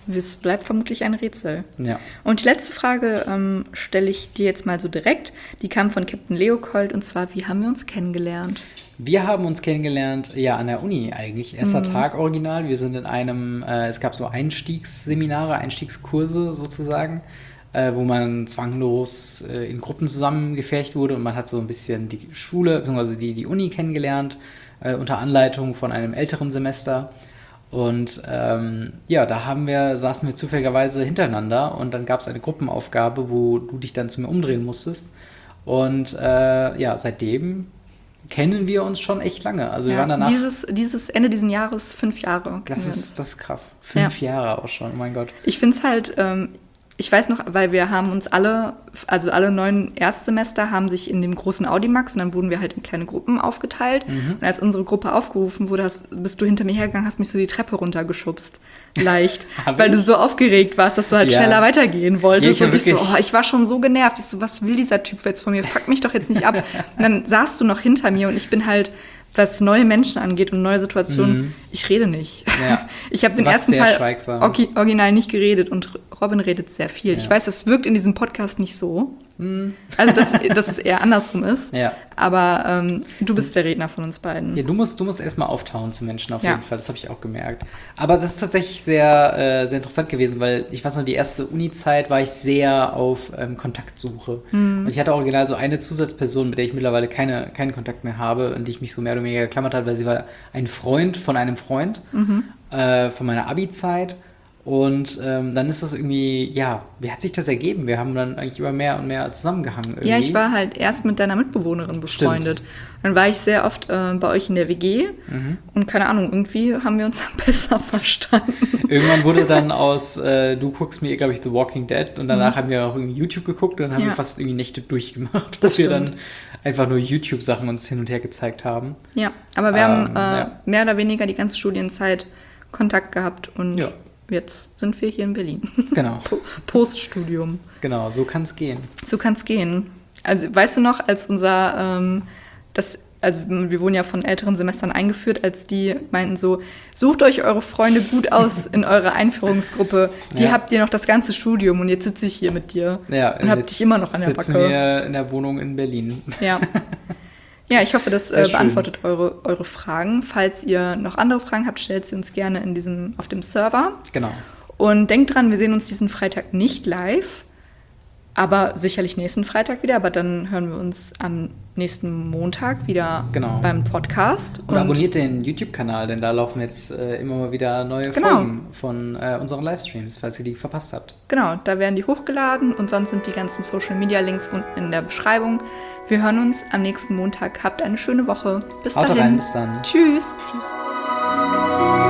A: Es bleibt vermutlich ein Rätsel.
B: Ja.
A: Und die letzte Frage stelle ich dir jetzt mal so direkt. Die kam von Captain Leopold und zwar, wie haben wir uns kennengelernt?
B: Wir haben uns kennengelernt, ja, an der Uni eigentlich. Erster Tag original. Wir sind in einem, es gab so Einstiegsseminare, Einstiegskurse sozusagen, wo man zwanglos in Gruppen zusammengefercht wurde und man hat so ein bisschen die Schule, beziehungsweise die Uni kennengelernt, unter Anleitung von einem älteren Semester. Und ja, saßen wir zufälligerweise hintereinander und dann gab es eine Gruppenaufgabe, wo du dich dann zu mir umdrehen musstest. Und ja, seitdem kennen wir uns schon echt lange. Also wir waren danach.
A: Dieses Ende dieses Jahres 5 Jahre.
B: Das ist krass. 5 Jahre auch schon, oh mein Gott.
A: Ich finde es halt, ich weiß noch, weil wir haben uns alle 9 Erstsemester haben sich in dem großen Audimax und dann wurden wir halt in kleine Gruppen aufgeteilt. Und als unsere Gruppe aufgerufen wurde, bist du hinter mir hergegangen, hast mich so die Treppe runtergeschubst. Leicht. Weil du so aufgeregt warst, dass du halt schneller weitergehen wolltest.
B: Ja,
A: ich war schon so genervt. Ich so, was will dieser Typ jetzt von mir? Fuck mich doch jetzt nicht ab. Und dann saßt du noch hinter mir und ich bin halt, was neue Menschen angeht und neue Situationen, ich rede nicht. Ja. Ich habe den ersten Teil original nicht geredet und Robin redet sehr viel. Ja. Ich weiß, das wirkt in diesem Podcast nicht so. Also, dass es eher andersrum ist. Ja. Aber du bist der Redner von uns beiden.
B: Ja, du musst erstmal auftauen zu Menschen auf jeden Fall. Das habe ich auch gemerkt. Aber das ist tatsächlich sehr, sehr interessant gewesen, weil ich weiß noch, die erste Uni-Zeit war ich sehr auf Kontaktsuche. Und ich hatte original so eine Zusatzperson, mit der ich mittlerweile keinen Kontakt mehr habe, an die ich mich so mehr oder weniger geklammert habe, weil sie war ein Freund von einem Freund von meiner Abi-Zeit. Und dann ist das irgendwie, ja, wie hat sich das ergeben? Wir haben dann eigentlich immer mehr und mehr zusammengehangen irgendwie.
A: Ja, ich war halt erst mit deiner Mitbewohnerin befreundet. Stimmt. Dann war ich sehr oft bei euch in der WG und keine Ahnung, irgendwie haben wir uns dann besser verstanden.
B: Irgendwann wurde dann aus, du guckst mir, glaube ich, The Walking Dead und danach haben wir auch irgendwie YouTube geguckt und dann haben wir fast irgendwie Nächte durchgemacht, wo wir dann einfach nur YouTube-Sachen uns hin und her gezeigt haben.
A: Ja, aber wir haben mehr oder weniger die ganze Studienzeit Kontakt gehabt und jetzt sind wir hier in Berlin. Genau. Poststudium.
B: Genau, so kann es gehen.
A: So kann es gehen. Also weißt du noch, als also wir wurden ja von älteren Semestern eingeführt, als die meinten so, sucht euch eure Freunde gut aus in eurer Einführungsgruppe. Die habt ihr noch das ganze Studium und jetzt sitze ich hier mit dir und hab dich immer noch an der Backe.
B: Sitzen wir in der Wohnung in Berlin.
A: Ja. Ja, ich hoffe, das beantwortet eure Fragen. Falls ihr noch andere Fragen habt, stellt sie uns gerne auf dem Server. Genau. Und denkt dran, wir sehen uns diesen Freitag nicht live, aber sicherlich nächsten Freitag wieder. Aber dann hören wir uns am nächsten Montag wieder beim Podcast.
B: Und abonniert den YouTube-Kanal, denn da laufen jetzt immer mal wieder neue Folgen von unseren Livestreams, falls ihr die verpasst habt.
A: Genau, da werden die hochgeladen und sonst sind die ganzen Social-Media-Links unten in der Beschreibung. Wir hören uns am nächsten Montag. Habt eine schöne Woche. Bis dahin.
B: Haut rein, bis dann.
A: Tschüss. Tschüss.